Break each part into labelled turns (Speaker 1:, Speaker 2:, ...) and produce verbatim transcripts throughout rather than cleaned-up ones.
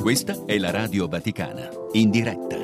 Speaker 1: Questa è la Radio Vaticana, in diretta.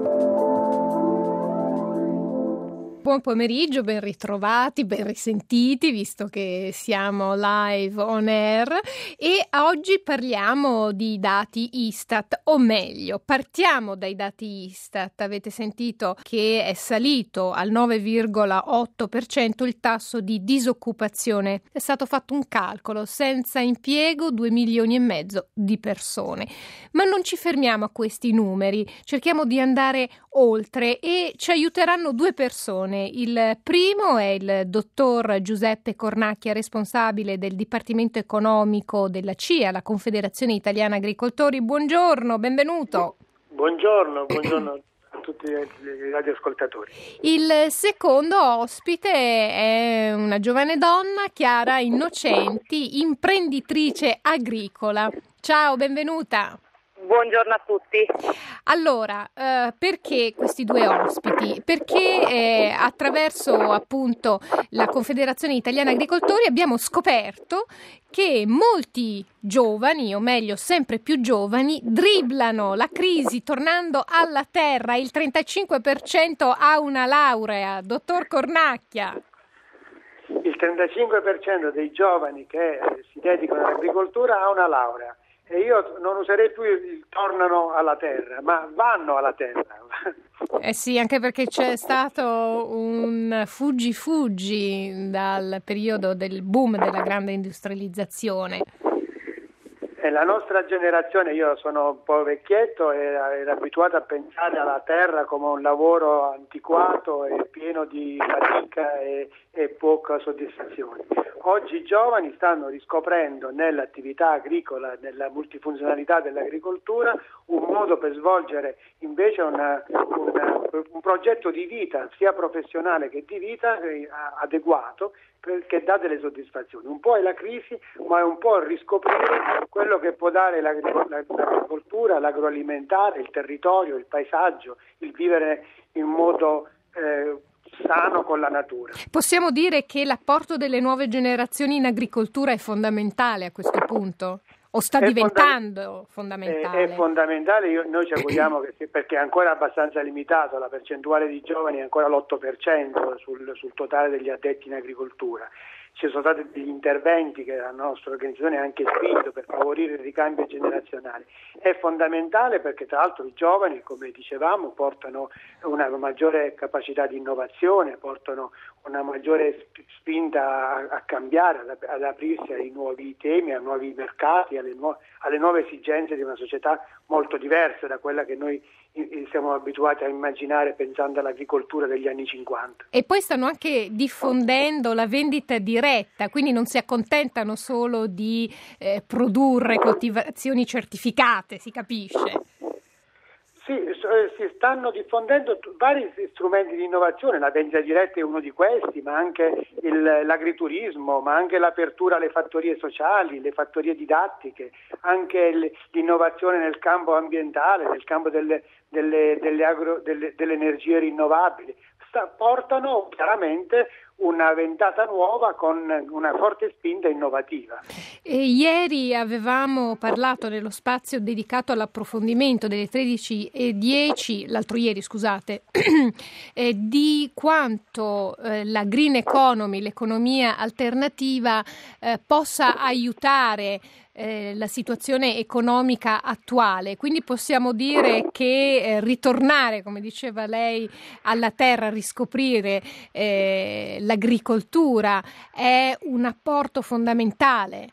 Speaker 2: Buon pomeriggio, ben ritrovati, ben risentiti, visto che siamo live on air, e oggi parliamo di dati Istat, o meglio, partiamo dai dati Istat. Avete sentito che è salito al nove virgola otto per cento il tasso di disoccupazione. È stato fatto un calcolo: senza impiego due milioni e mezzo di persone. Ma non ci fermiamo a questi numeri, cerchiamo di andare oltre e ci aiuteranno due persone. Il primo è il dottor Giuseppe Cornacchia, responsabile del Dipartimento Economico della C I A, la Confederazione Italiana Agricoltori. Buongiorno, benvenuto.
Speaker 3: Buongiorno, buongiorno a tutti i radioascoltatori.
Speaker 2: Il secondo ospite è una giovane donna, Chiara Innocenti, imprenditrice agricola. Ciao, benvenuta.
Speaker 4: Buongiorno a tutti.
Speaker 2: Allora, eh, perché questi due ospiti? Perché eh, attraverso appunto la Confederazione Italiana Agricoltori abbiamo scoperto che molti giovani, o meglio sempre più giovani, dribblano la crisi tornando alla terra. Il trentacinque per cento ha una laurea. Dottor Cornacchia.
Speaker 3: Il trentacinque per cento dei giovani che si dedicano all'agricoltura ha una laurea. E io non userei più il tornano alla terra, ma vanno alla terra.
Speaker 2: Eh sì, anche perché c'è stato un fuggi-fuggi dal periodo del boom della grande industrializzazione.
Speaker 3: E la nostra generazione, io sono un po' vecchietto, era, era abituata a pensare alla terra come un lavoro antiquato e pieno di fatica e, e poca soddisfazione. Oggi i giovani stanno riscoprendo nell'attività agricola, nella multifunzionalità dell'agricoltura, un modo per svolgere invece una, una, un progetto di vita, sia professionale che di vita, eh, adeguato, che dà delle soddisfazioni. Un po' è la crisi, ma è un po' il riscoprire quello che può dare l'agricoltura, l'agroalimentare, il territorio, il paesaggio, il vivere in modo eh, sano con la natura.
Speaker 2: Possiamo dire che l'apporto delle nuove generazioni in agricoltura è fondamentale a questo punto? O sta
Speaker 3: è
Speaker 2: diventando
Speaker 3: fonda-
Speaker 2: fondamentale?
Speaker 3: È, è fondamentale, Io, noi ci auguriamo che sì, perché è ancora abbastanza limitato, la percentuale di giovani è ancora l'otto per cento sul, sul totale degli addetti in agricoltura. Ci sono stati degli interventi che la nostra organizzazione ha anche spinto per favorire il ricambio generazionale. È fondamentale perché tra l'altro i giovani, come dicevamo, portano una maggiore capacità di innovazione, portano una maggiore spinta a, a cambiare, ad, ad aprirsi ai nuovi temi, ai nuovi mercati, alle, nu- alle nuove esigenze di una società molto diversa da quella che noi siamo abituati a immaginare pensando all'agricoltura degli anni cinquanta.
Speaker 2: E poi stanno anche diffondendo la vendita diretta, quindi non si accontentano solo di eh, produrre coltivazioni certificate, si capisce?
Speaker 3: Sì, si stanno diffondendo vari strumenti di innovazione, la vendita diretta è uno di questi, ma anche il, l'agriturismo, ma anche l'apertura alle fattorie sociali, le fattorie didattiche, anche l'innovazione nel campo ambientale, nel campo delle, delle, delle, agro, delle, delle energie rinnovabili. Sta, portano chiaramente una ventata nuova con una forte spinta innovativa.
Speaker 2: E ieri avevamo parlato nello spazio dedicato all'approfondimento delle tredici e dieci, l'altro ieri scusate, eh, di quanto eh, la green economy, l'economia alternativa, eh, possa aiutare eh, la situazione economica attuale. Quindi possiamo dire che eh, ritornare, come diceva lei, alla terra, riscoprire eh, l'agricoltura è un apporto fondamentale.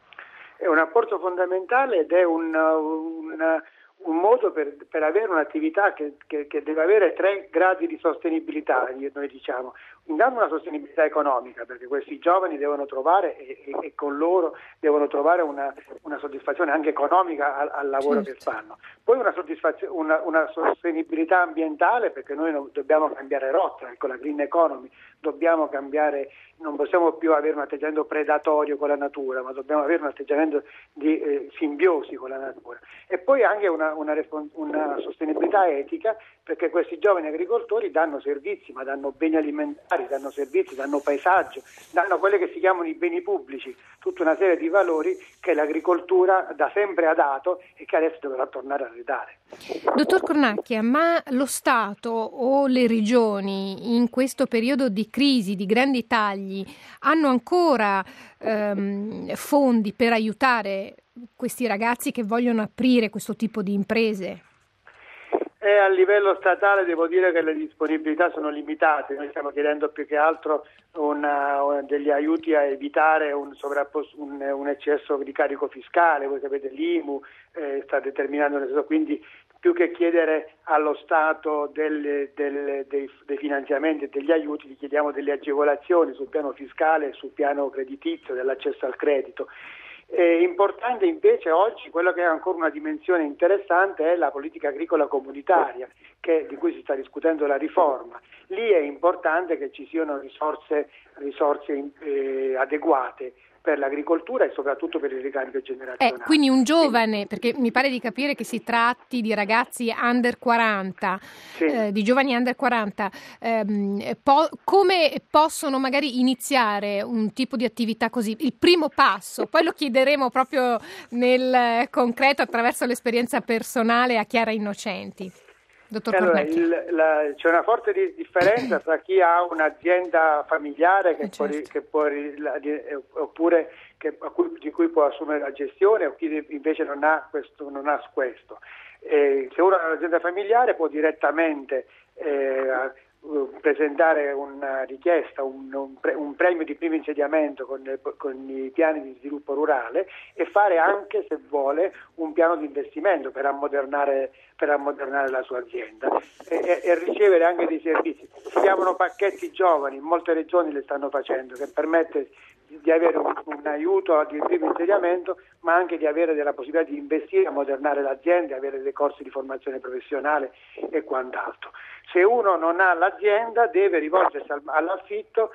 Speaker 3: È un apporto fondamentale ed è un, un, un modo per, per avere un'attività che, che, che deve avere tre gradi di sostenibilità, noi diciamo. Intanto una sostenibilità economica, perché questi giovani devono trovare e, e, e con loro devono trovare una, una soddisfazione anche economica al, al lavoro certo. che fanno. Poi una, soddisfazione, una, una sostenibilità ambientale, perché noi non, dobbiamo cambiare rotta, con la green economy dobbiamo cambiare, non possiamo più avere un atteggiamento predatorio con la natura, ma dobbiamo avere un atteggiamento di eh, simbiosi con la natura. E poi anche una, una, una sostenibilità etica, perché questi giovani agricoltori danno servizi, ma danno beni alimentari, danno servizi, danno paesaggio, danno quelli che si chiamano i beni pubblici, tutta una serie di valori che l'agricoltura da sempre ha dato e che adesso dovrà tornare a ridare.
Speaker 2: Dottor Cornacchia, ma lo Stato o le regioni in questo periodo di crisi, di grandi tagli, hanno ancora ehm, fondi per aiutare questi ragazzi che vogliono aprire questo tipo di imprese?
Speaker 3: E a livello statale devo dire che le disponibilità sono limitate. Noi stiamo chiedendo più che altro una, una, degli aiuti a evitare un, sovrappos- un, un eccesso di carico fiscale. Voi sapete l'I M U eh, sta determinando, quindi più che chiedere allo Stato delle, delle, dei, dei finanziamenti e degli aiuti, gli chiediamo delle agevolazioni sul piano fiscale e sul piano creditizio, dell'accesso al credito. È importante invece oggi, quello che ha ancora una dimensione interessante è la politica agricola comunitaria, che, di cui si sta discutendo la riforma. Lì è importante che ci siano risorse, risorse eh, adeguate per l'agricoltura e soprattutto per il ricambio generazionale.
Speaker 2: Eh, quindi un giovane, perché mi pare di capire che si tratti di ragazzi under quaranta, sì. eh, di giovani under quaranta, ehm, po- come possono magari iniziare un tipo di attività così? Il primo passo, poi lo chiederemo proprio nel concreto attraverso l'esperienza personale a Chiara Innocenti. Dottor
Speaker 3: allora, il, la, c'è una forte differenza tra chi ha un'azienda familiare che eh può, certo. che può, la, oppure che, a cui, di cui può assumere la gestione o chi invece non ha questo. Non ha questo. Eh, se uno ha un'azienda familiare può direttamente eh, presentare una richiesta, un, un, pre, un premio di primo insediamento con, con i piani di sviluppo rurale e fare anche, se vuole, un piano di investimento per ammodernare, per ammodernare la sua azienda e, e, e ricevere anche dei servizi. Si chiamano pacchetti giovani, molte regioni le stanno facendo, che permette di avere un, un aiuto di primo insediamento, ma anche di avere della possibilità di investire, ammodernare l'azienda, avere dei corsi di formazione professionale e quant'altro. Se uno non ha l'azienda deve rivolgersi al, all'affitto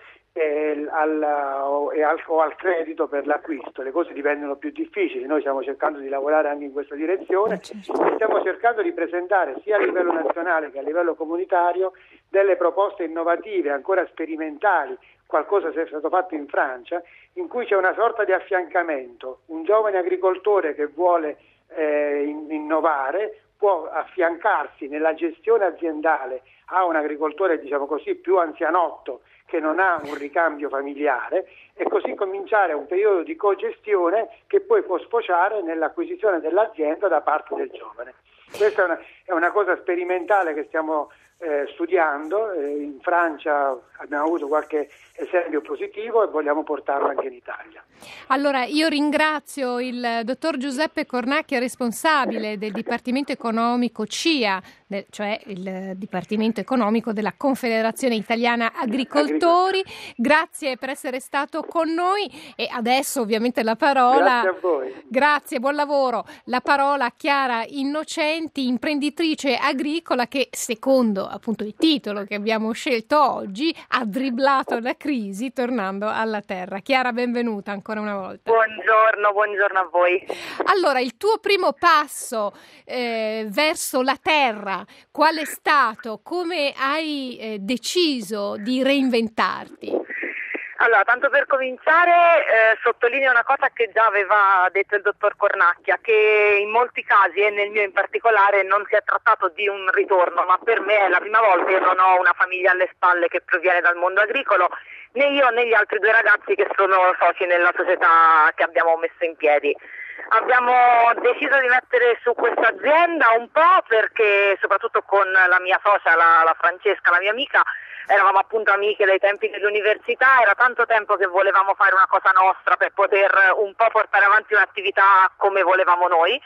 Speaker 3: e al, o, e al, o al credito per l'acquisto. Le cose diventano più difficili, noi stiamo cercando di lavorare anche in questa direzione e stiamo cercando di presentare sia a livello nazionale che a livello comunitario delle proposte innovative, ancora sperimentali. Qualcosa è stato fatto in Francia, in cui c'è una sorta di affiancamento. Un giovane agricoltore che vuole eh, innovare può affiancarsi nella gestione aziendale a un agricoltore, diciamo così, più anzianotto che non ha un ricambio familiare e così cominciare un periodo di cogestione che poi può sfociare nell'acquisizione dell'azienda da parte del giovane. Questa è una, è una cosa sperimentale che stiamo eh, studiando. Eh, in Francia abbiamo avuto qualche esempio positivo e vogliamo portarlo anche in Italia.
Speaker 2: Allora, io ringrazio il dottor Giuseppe Cornacchia, responsabile del Dipartimento Economico C I A, cioè il Dipartimento Economico della Confederazione Italiana Agricoltori. Grazie per essere stato con noi e adesso ovviamente la parola.
Speaker 3: Grazie a voi.
Speaker 2: Grazie, buon lavoro. La parola a Chiara Innocenti, imprenditrice agricola che, secondo appunto il titolo che abbiamo scelto oggi, ha dribblato la crisi tornando alla terra. Chiara, benvenuta ancora una volta.
Speaker 4: Buongiorno, buongiorno a voi.
Speaker 2: Allora, il tuo primo passo eh, verso la terra, qual è stato? Come hai eh, deciso di reinventarti?
Speaker 4: Allora, tanto per cominciare, eh, sottolineo una cosa che già aveva detto il dottor Cornacchia, che in molti casi, e nel mio in particolare, non si è trattato di un ritorno, ma per me è la prima volta. Io non ho una famiglia alle spalle che proviene dal mondo agricolo, né io né gli altri due ragazzi che sono soci nella società che abbiamo messo in piedi. Abbiamo deciso di mettere su questa azienda un po' perché, soprattutto con la mia socia, la, la Francesca, la mia amica, eravamo appunto amiche dai tempi dell'università, era tanto tempo che volevamo fare una cosa nostra per poter un po' portare avanti un'attività come volevamo noi.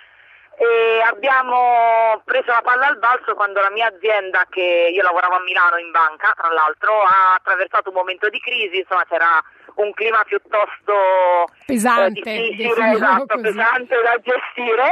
Speaker 4: E abbiamo preso la palla al balzo quando la mia azienda, che io lavoravo a Milano in banca tra l'altro, ha attraversato un momento di crisi, insomma c'era un clima piuttosto
Speaker 2: pesante,
Speaker 4: eh, difficile, esatto, pesante da gestire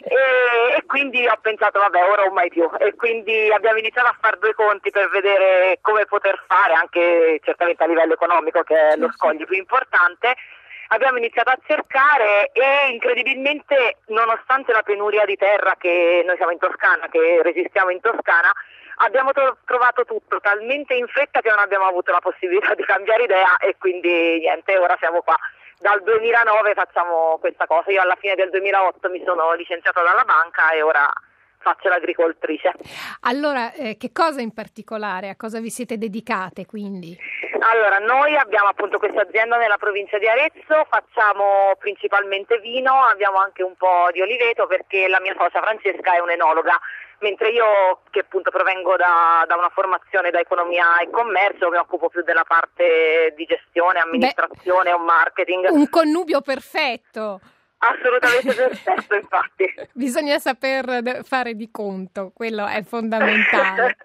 Speaker 4: e, e quindi ho pensato vabbè ora o mai più e quindi abbiamo iniziato a fare due conti per vedere come poter fare anche certamente a livello economico, che è lo scoglio più importante. Abbiamo iniziato a cercare e incredibilmente, nonostante la penuria di terra, che noi siamo in Toscana, che resistiamo in Toscana, abbiamo to- trovato tutto talmente in fretta che non abbiamo avuto la possibilità di cambiare idea e quindi niente, ora siamo qua. dal duemilanove facciamo questa cosa. Io alla fine del duemilaotto mi sono licenziata dalla banca e ora faccio l'agricoltrice.
Speaker 2: Allora, eh, che cosa in particolare? A cosa vi siete dedicate quindi?
Speaker 4: Allora, noi abbiamo appunto questa azienda nella provincia di Arezzo, facciamo principalmente vino, abbiamo anche un po' di oliveto perché la mia socia Francesca è un'enologa, mentre io, che appunto provengo da, da una formazione da economia e commercio, mi occupo più della parte di gestione, amministrazione o marketing.
Speaker 2: Un connubio perfetto!
Speaker 4: Assolutamente perfetto, infatti.
Speaker 2: Bisogna saper fare di conto, quello è fondamentale.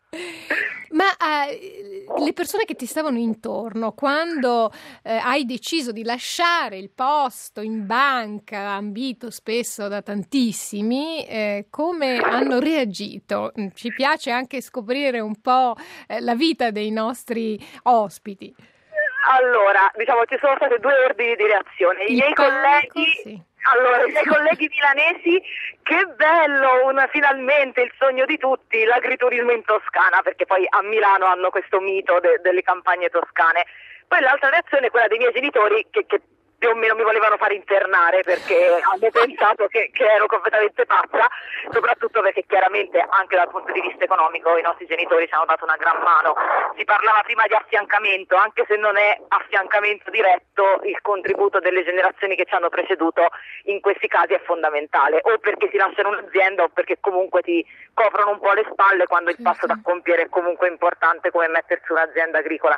Speaker 2: Ma eh, le persone che ti stavano intorno, quando eh, hai deciso di lasciare il posto in banca, ambito spesso da tantissimi, eh, come hanno reagito? Ci piace anche scoprire un po' eh, la vita dei nostri ospiti.
Speaker 4: Allora, diciamo ci sono state due ordini di reazione. I
Speaker 2: il
Speaker 4: miei
Speaker 2: panico,
Speaker 4: colleghi,
Speaker 2: sì.
Speaker 4: allora, i miei colleghi milanesi, che bello, una, finalmente il sogno di tutti, l'agriturismo in Toscana, perché poi a Milano hanno questo mito de, delle campagne toscane. Poi l'altra reazione è quella dei miei genitori che, che più o meno mi volevano fare internare perché hanno pensato che, che ero completamente pazza, soprattutto perché chiaramente anche dal punto di vista economico i nostri genitori ci hanno dato una gran mano. Si parlava prima di affiancamento, anche se non è affiancamento diretto, il contributo delle generazioni che ci hanno preceduto in questi casi è fondamentale, o perché ti lasciano un'azienda o perché comunque ti coprono un po' le spalle quando il passo da compiere è comunque importante come mettersi un'azienda agricola.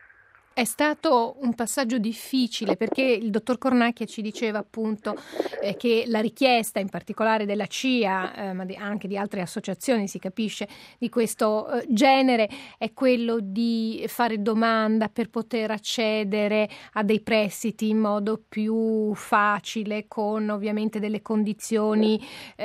Speaker 2: È stato un passaggio difficile perché il dottor Cornacchia ci diceva appunto eh, che la richiesta in particolare della C I A, eh, ma di, anche di altre associazioni si capisce di questo eh, genere, è quello di fare domanda per poter accedere a dei prestiti in modo più facile, con ovviamente delle condizioni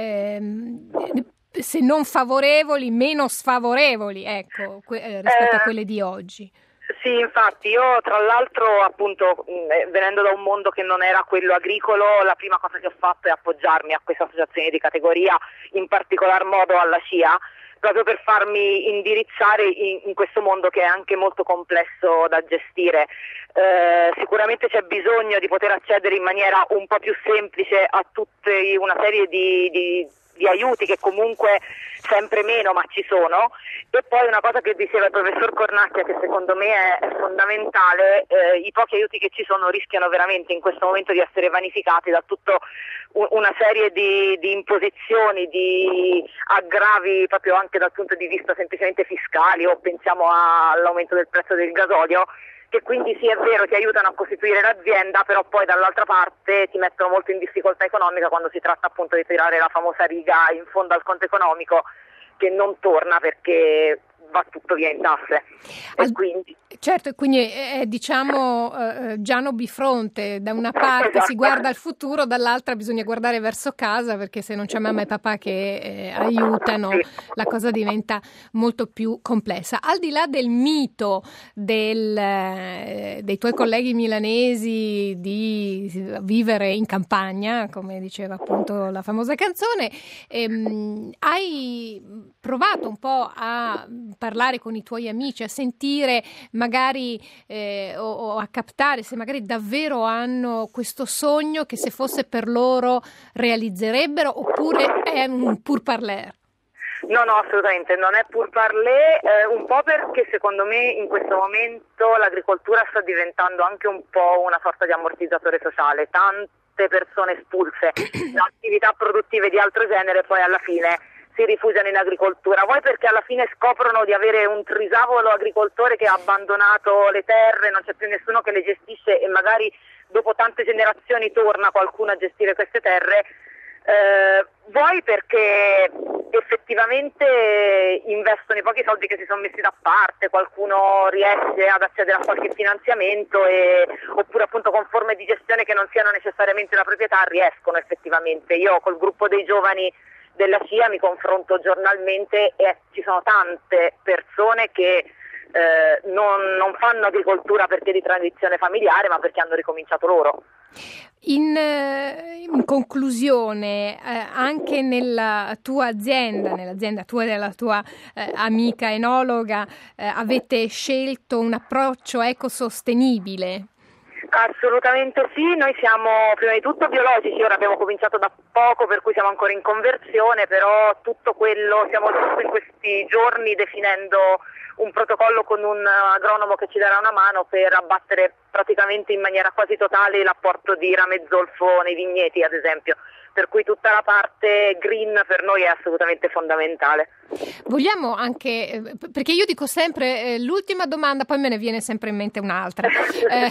Speaker 2: ehm, se non favorevoli, meno sfavorevoli, ecco, que- eh, rispetto a quelle di oggi.
Speaker 4: Sì, infatti io tra l'altro appunto mh, venendo da un mondo che non era quello agricolo, la prima cosa che ho fatto è appoggiarmi a questa associazione di categoria, in particolar modo alla C I A, proprio per farmi indirizzare in, in questo mondo che è anche molto complesso da gestire. Eh, sicuramente c'è bisogno di poter accedere in maniera un po' più semplice a tutta una serie di, di di aiuti che comunque sempre meno ma ci sono. E poi una cosa che diceva il professor Cornacchia che secondo me è, è fondamentale, eh, i pochi aiuti che ci sono rischiano veramente in questo momento di essere vanificati da tutta un, una serie di, di imposizioni, di aggravi proprio anche dal punto di vista semplicemente fiscali, o pensiamo a, all'aumento del prezzo del gasolio, che quindi sì è vero ti aiutano a costituire l'azienda, però poi dall'altra parte ti mettono molto in difficoltà economica quando si tratta appunto di tirare la famosa riga in fondo al conto economico che non torna perché va tutto via in tasse.
Speaker 2: Al...
Speaker 4: E quindi...
Speaker 2: Certo, e quindi è diciamo eh, Giano bifronte, da una parte
Speaker 4: esatto.
Speaker 2: Si guarda al futuro, dall'altra bisogna guardare verso casa perché se non c'è mamma e papà che eh, aiutano
Speaker 4: sì.
Speaker 2: La cosa diventa molto più complessa. Al di là del mito del, eh, dei tuoi colleghi milanesi di vivere in campagna, come diceva appunto la famosa canzone, ehm, hai provato un po' a parlare con i tuoi amici, a sentire magari eh, o, o a captare se magari davvero hanno questo sogno che se fosse per loro realizzerebbero, oppure è un pur parler?
Speaker 4: No, no, assolutamente, non è pur parler, eh, un po' perché secondo me in questo momento l'agricoltura sta diventando anche un po' una sorta di ammortizzatore sociale, tante persone espulse da attività produttive di altro genere poi alla fine si rifugiano in agricoltura, vuoi perché alla fine scoprono di avere un trisavolo agricoltore che ha abbandonato le terre, non c'è più nessuno che le gestisce e magari dopo tante generazioni torna qualcuno a gestire queste terre, eh, vuoi perché effettivamente investono i pochi soldi che si sono messi da parte, qualcuno riesce ad accedere a qualche finanziamento e, oppure appunto con forme di gestione che non siano necessariamente la proprietà riescono effettivamente. Io col gruppo dei giovani della C I A mi confronto giornalmente e ci sono tante persone che eh, non, non fanno agricoltura perché di tradizione familiare ma perché hanno ricominciato loro.
Speaker 2: In, in conclusione, eh, anche nella tua azienda, nell'azienda tua e della tua eh, amica enologa, eh, avete scelto un approccio ecosostenibile?
Speaker 4: Assolutamente sì, noi siamo prima di tutto biologici, ora abbiamo cominciato da poco per cui siamo ancora in conversione, però tutto quello, stiamo giusto in questi giorni definendo un protocollo con un agronomo che ci darà una mano per abbattere praticamente in maniera quasi totale l'apporto di rame zolfo nei vigneti, ad esempio. Per cui tutta la parte green per noi è assolutamente fondamentale.
Speaker 2: Vogliamo anche, perché io dico sempre eh, l'ultima domanda, poi me ne viene sempre in mente un'altra. Eh,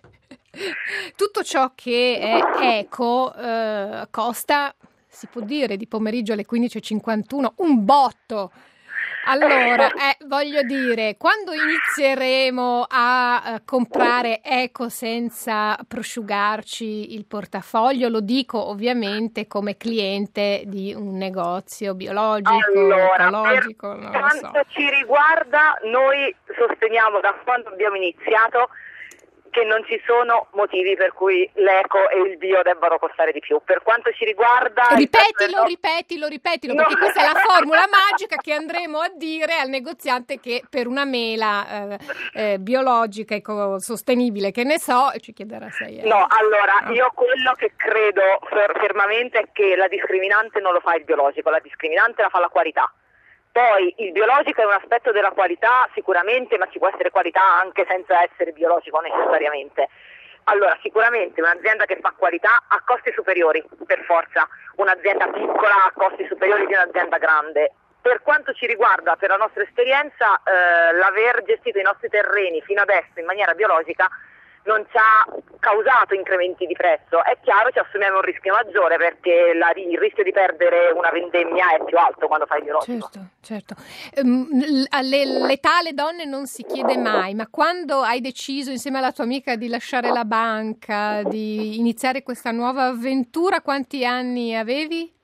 Speaker 2: tutto ciò che è eco eh, costa, si può dire, di pomeriggio alle quindici e cinquantuno un botto. Allora, eh, voglio dire, quando inizieremo a uh, comprare eco senza prosciugarci il portafoglio, lo dico ovviamente come cliente di un negozio biologico,
Speaker 4: allora,
Speaker 2: ecologico,
Speaker 4: per
Speaker 2: non
Speaker 4: quanto
Speaker 2: lo so.
Speaker 4: ci riguarda, noi sosteniamo da quando abbiamo iniziato che non ci sono motivi per cui l'eco e il bio debbano costare di più. Per quanto ci riguarda...
Speaker 2: Ripetilo,
Speaker 4: no...
Speaker 2: ripetilo, ripetilo,
Speaker 4: no.
Speaker 2: perché questa è la formula magica che andremo a dire al negoziante che per una mela eh, eh, biologica, ecosostenibile, che ne so, ci chiederà sei euro.
Speaker 4: No, allora,
Speaker 2: ah.
Speaker 4: io quello che credo fer- fermamente è che la discriminante non lo fa il biologico, la discriminante la fa la qualità. Poi il biologico è un aspetto della qualità sicuramente, ma ci può essere qualità anche senza essere biologico necessariamente. Allora, sicuramente un'azienda che fa qualità ha costi superiori, per forza, un'azienda piccola ha costi superiori di un'azienda grande. Per quanto ci riguarda, per la nostra esperienza, eh, l'aver gestito i nostri terreni fino adesso in maniera biologica non ci ha causato incrementi di prezzo. È chiaro, ci assumiamo un rischio maggiore perché la, il rischio di perdere una vendemmia è più alto quando fai biologico.
Speaker 2: Certo, certo. Um, all'età alle donne non si chiede mai, ma quando hai deciso insieme alla tua amica di lasciare la banca, di iniziare questa nuova avventura, quanti anni avevi?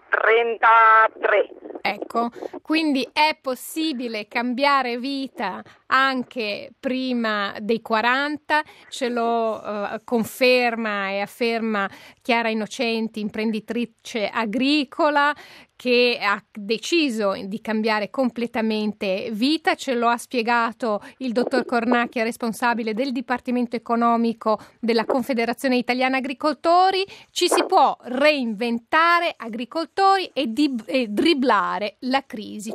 Speaker 4: trentatré.
Speaker 2: Ecco, quindi è possibile cambiare vita anche prima dei quaranta, ce lo uh, conferma e afferma Chiara Innocenti, imprenditrice agricola che ha deciso di cambiare completamente vita. Ce lo ha spiegato il dottor Cornacchia, responsabile del Dipartimento Economico della Confederazione Italiana Agricoltori. Ci si può reinventare agricoltori e, di, e dribblare la crisi.